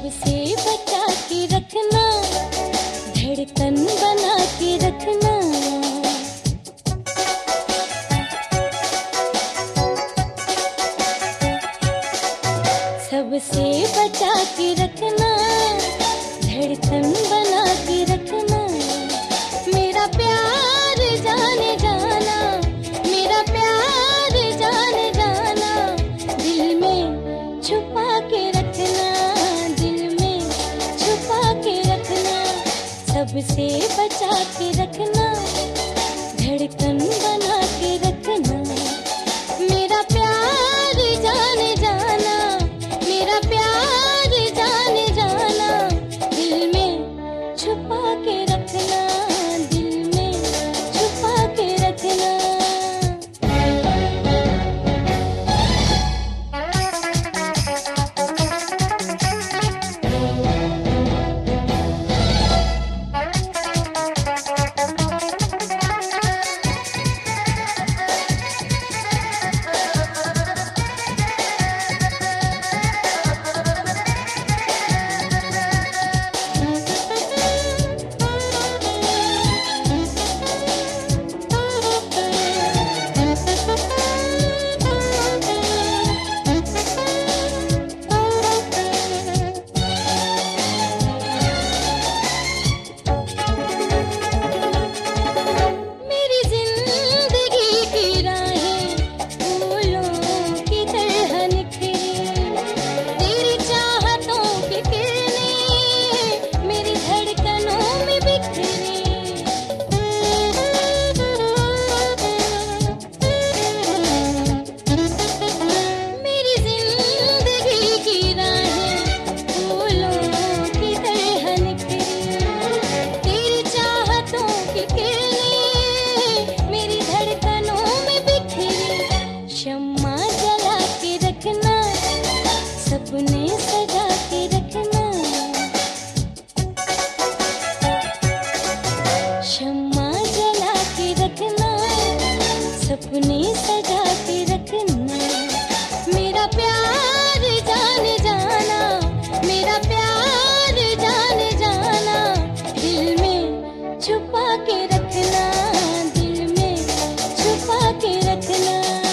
सबसे बचा के रखना, धड़कन बना के रखना। सबसे बचा के रखना, धड़कन बना के रखना। मेरा प्यार जाने जाना, मेरा प्यार जाने जाना, दिल में छुपा के रखना, दिल में छुपा के रखना। सबसे बचा के रखना, धड़कन बना के रखना। मेरा प्यार जाने जाना, मेरा प्यार जाने जाना, दिल में छुपा के रखना, दिल में छुपा के रखना। सपने सजा के रखना, शम्मा जला के रखना, सपने सजा के रखना। मेरा प्यार जाने जाना, मेरा प्यार जाने जाना, दिल में छुपा के रखना, दिल में छुपा के रखना।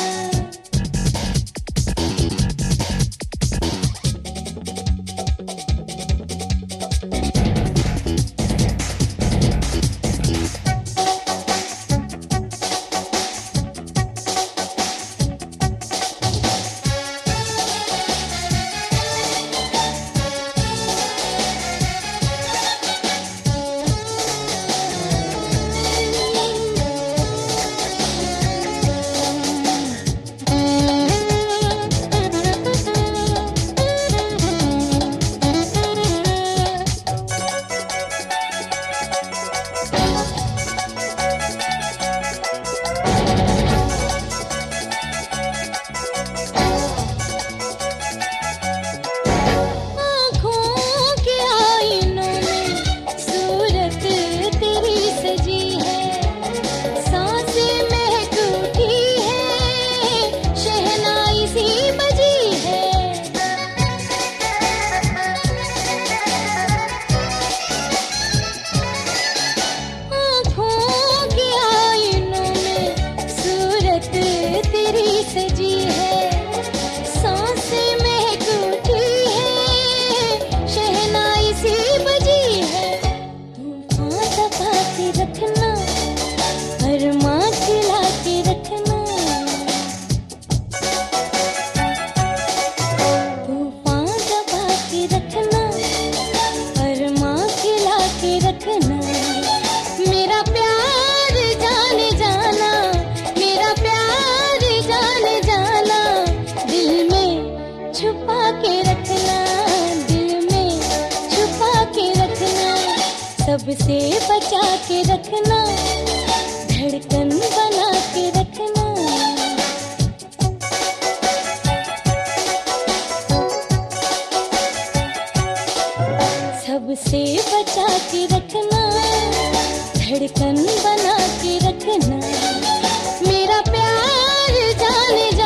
मेरा प्यार जाने जाना, मेरा प्यार जाने जाना, दिल में छुपा के रखना, दिल में छुपा के रखना। सबसे बचा के रखना, धड़कन बना के रखना। सबसे बचा के रखना, धड़कन बना के रखना। मेरा प्यार जाने जाना,